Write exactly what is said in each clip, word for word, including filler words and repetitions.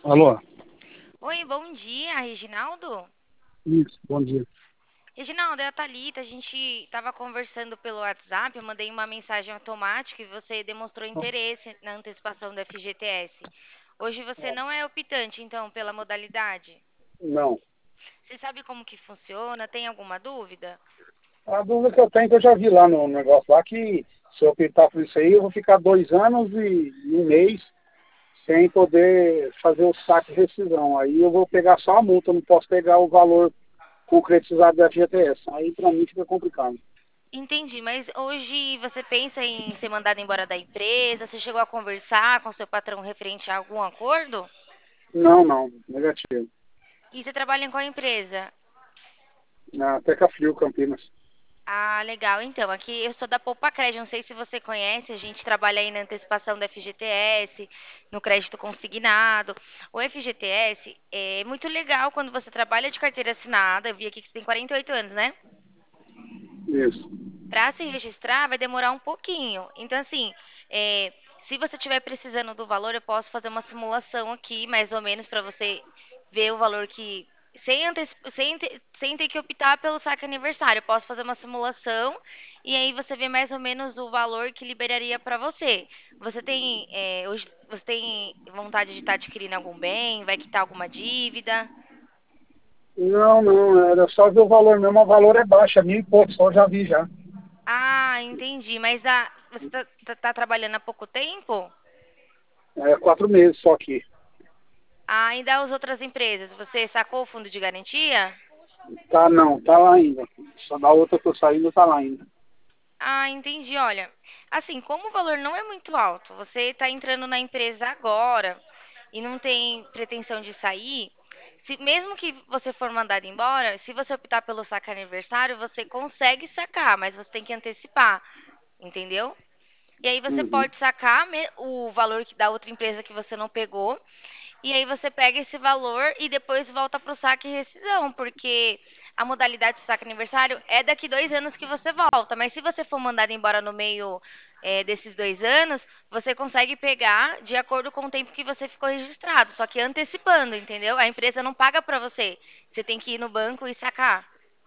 Alô? Oi, bom dia, Reginaldo. Isso, bom dia. Reginaldo, é a Thalita. A gente estava conversando pelo WhatsApp. Eu mandei uma mensagem automática e você demonstrou interesse na antecipação do F G T S. Hoje você não é optante, então, pela modalidade. Não. Você sabe como que funciona? Tem alguma dúvida? A dúvida que eu tenho, é que eu já vi lá no negócio lá, que se eu optar por isso aí, eu vou ficar dois anos e um mês sem poder fazer o saque de rescisão. Aí eu vou pegar só a multa, não posso pegar o valor concretizado da F G T S. Aí pra mim fica complicado. Entendi, mas hoje você pensa em ser mandado embora da empresa? Você chegou a conversar com seu patrão referente a algum acordo? Não, não, negativo. E você trabalha em qual empresa? Na Tecafrio, Campinas. Ah, legal. Então, aqui eu sou da Poupa Crédito, não sei se você conhece, a gente trabalha aí na antecipação do F G T S, no crédito consignado. O F G T S é muito legal quando você trabalha de carteira assinada. Eu vi aqui que você tem quarenta e oito anos, né? Isso. Para se registrar vai demorar um pouquinho. Então, assim, é, se você estiver precisando do valor, eu posso fazer uma simulação aqui, mais ou menos, para você ver o valor que. Sem, anteci- sem, te- sem ter que optar pelo saque aniversário. Eu posso fazer uma simulação e aí você vê mais ou menos o valor que liberaria para você. Você tem, é, hoje, você tem vontade de estar adquirindo algum bem? Vai quitar alguma dívida? Não, não, era só ver o valor mesmo. O valor é baixo, é mil e pouco, só eu já vi já. Ah, entendi. Mas a, você está trabalhando há pouco tempo? É quatro meses só aqui. Ah, ainda as outras empresas, você sacou o fundo de garantia? Tá, não, tá lá ainda. Só da outra que eu tô saindo, tá lá ainda. Ah, entendi. Olha, assim, como o valor não é muito alto, você está entrando na empresa agora e não tem pretensão de sair, se, mesmo que você for mandado embora, se você optar pelo saque aniversário, você consegue sacar, mas você tem que antecipar, entendeu? E aí você Uhum. pode sacar me- o valor que da outra empresa que você não pegou. E aí você pega esse valor e depois volta para o saque e rescisão, porque a modalidade de saque aniversário é daqui dois anos que você volta. Mas se você for mandado embora no meio é, desses dois anos, você consegue pegar de acordo com o tempo que você ficou registrado, só que antecipando, entendeu? A empresa não paga para você. Você tem que ir no banco e sacar.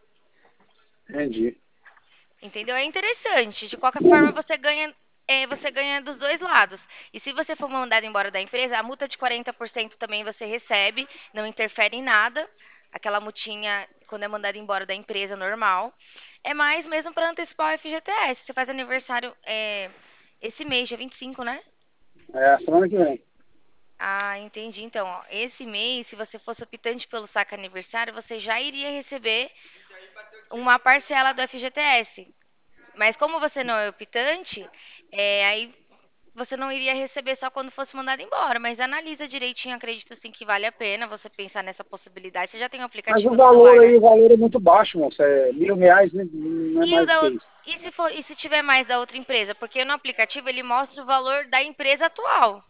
Entendi. Entendeu? É interessante. De qualquer forma, você ganha, é, você ganha dos dois lados. E se você for mandado embora da empresa, a multa de quarenta por cento também você recebe, não interfere em nada. Aquela multinha, quando é mandado embora da empresa normal. É mais mesmo para antecipar o F G T S. Você faz aniversário é, esse mês, dia vinte e cinco, né? É, semana que vem. Ah, entendi. Então, ó, esse mês, se você fosse optante pelo saque aniversário, você já iria receber uma parcela do F G T S. Mas como você não é optante, é, aí você não iria receber só quando fosse mandado embora. Mas analisa direitinho, acredito sim que vale a pena você pensar nessa possibilidade. Você já tem um Mas o aplicativo no valor celular, aí, né? o valor é muito baixo, moço. É mil reais, né? Não é E, o mais do da, que ou- isso. e se for, e se tiver mais da outra empresa? Porque no aplicativo ele mostra o valor da empresa atual.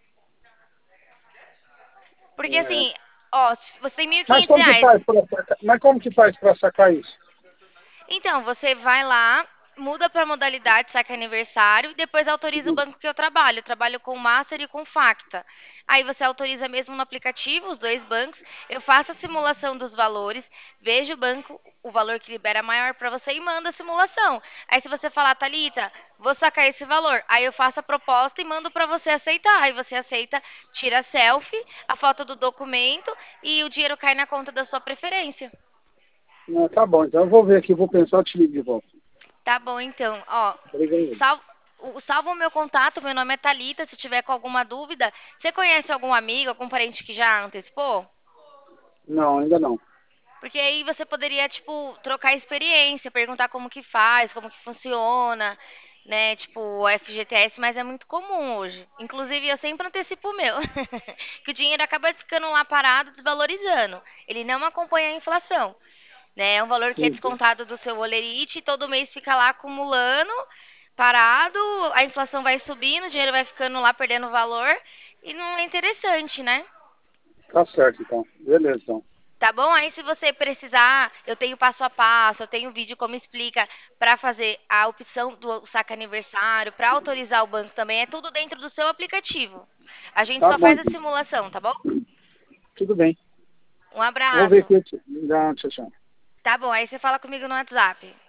Porque É. assim, ó, se você tem mil e Mas quinhentos como que reais. faz para sacar? Mas como que faz para sacar isso? Então, você vai lá, muda para modalidade saque aniversário e depois autoriza o Uhum. banco que eu trabalho. Eu trabalho com Master e com Facta. Aí você autoriza mesmo no aplicativo, os dois bancos. Eu faço a simulação dos valores, vejo o banco, o valor que libera maior para você e manda a simulação. Aí se você falar, Thalita, vou sacar esse valor, aí eu faço a proposta e mando para você aceitar. Aí você aceita, tira a selfie, a foto do documento e o dinheiro cai na conta da sua preferência. Não, tá bom, então eu vou ver aqui, vou pensar, eu te ligo de volta. Tá bom, então. Ó, Obrigado. salva, o- salva o meu contato, meu nome é Thalita, se tiver com alguma dúvida. Você conhece algum amigo, algum parente que já antecipou? Não, ainda não. Porque aí você poderia, tipo, trocar experiência, perguntar como que faz, como que funciona, né? Tipo, o F G T S, mas é muito comum hoje. Inclusive, eu sempre antecipo o meu. Que o dinheiro acaba ficando lá parado, desvalorizando. Ele não acompanha a inflação. Né? É um valor que é Uhum. descontado do seu olerite e todo mês fica lá acumulando, parado, a inflação vai subindo, o dinheiro vai ficando lá perdendo valor e não é interessante, né? Tá certo, então. Beleza, então. Tá bom? Aí se você precisar, eu tenho passo a passo, eu tenho vídeo como explica para fazer a opção do saque aniversário, para autorizar o banco também, é tudo dentro do seu aplicativo. A gente Tá só bom, faz a então. simulação, tá bom? Tudo bem. Um Vou ver abraço. aqui. Tchau, tchau. Tá bom, aí você fala comigo no WhatsApp.